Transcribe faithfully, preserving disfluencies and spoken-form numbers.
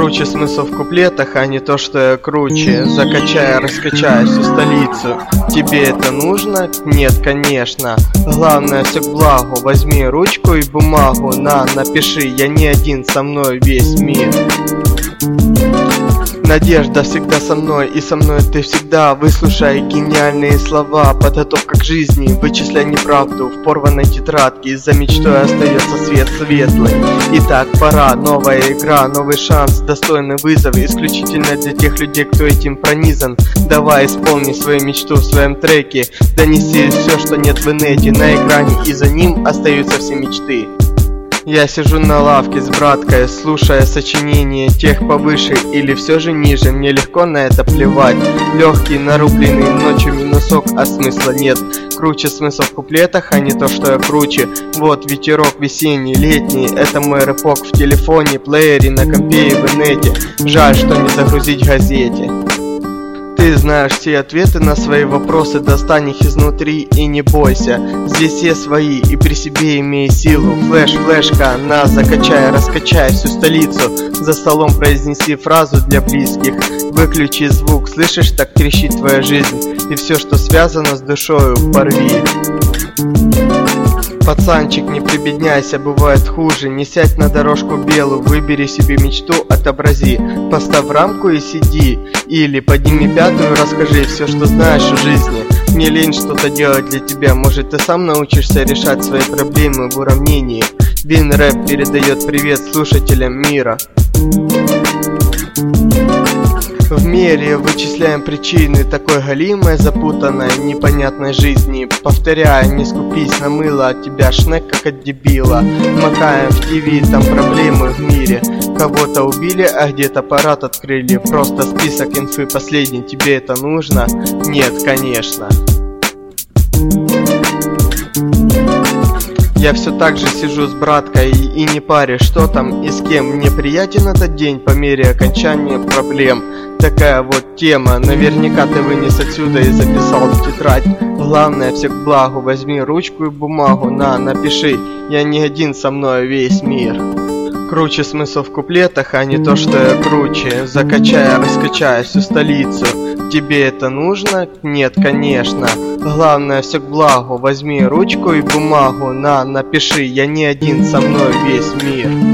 Круче смысл в куплетах, а не то, что я круче. Закачай, раскачай всю столицу. Тебе это нужно? Нет, конечно. Главное все к благу. Возьми ручку и бумагу. На, напиши, я не один, со мной весь мир. Надежда всегда со мной, и со мной ты всегда. Выслушай гениальные слова. Подготовка к жизни, вычисляй неправду в порванной тетрадке. За мечтой остается свет светлый. Итак, пора, новая игра, новый шанс, достойный вызов. Исключительно для тех людей, кто этим пронизан. Давай исполни свою мечту в своем треке. Донеси все, что нет в инете, на экране, и за ним остаются все мечты. Я сижу на лавке с браткой, слушая сочинения тех повыше или все же ниже. Мне легко на это плевать. Легкий, нарубленный ночью минусок, а смысла нет. Круче смысл в куплетах, а не то, что я круче. Вот ветерок весенний, летний, это мой рэпок в телефоне, плеере, на компе и в инете. Жаль, что не загрузить в газете. Ты знаешь все ответы на свои вопросы, достань их изнутри и не бойся. Здесь все свои, и при себе имей силу. Флэш, флешка, на, закачай, раскачай всю столицу. За столом произнеси фразу для близких. Выключи звук, слышишь, так трещит твоя жизнь. И все, что связано с душою, порви. Пацанчик, не прибедняйся, бывает хуже. Не сядь на дорожку белую, выбери себе мечту, отобрази. Поставь рамку и сиди. Или подними пятую, расскажи все, что знаешь о жизни. Мне лень что-то делать для тебя. Может, ты сам научишься решать свои проблемы в уравнении. Вин Рэп передает привет слушателям мира. В мире вычисляем причины такой галимой, запутанной, непонятной жизни. Повторяя, не скупись на мыло, от тебя шнек как от дебила. Макаем в ТВ, там проблемы в мире. Кого-то убили, а где-то парад открыли. Просто список инфы последний, тебе это нужно? Нет, конечно. Я все так же сижу с браткой и, и не паре, что там и с кем. Мне приятен этот день по мере окончания проблем. Такая вот тема, наверняка ты вынес отсюда и записал в тетрадь. Главное все к благу, возьми ручку и бумагу, на, напиши, я не один, со мной весь мир. Круче смысл в куплетах, а не то, что я круче. Закачай, раскачай всю столицу. Тебе это нужно? Нет, конечно. Главное все к благу, возьми ручку и бумагу, на, напиши, я не один, со мной весь мир.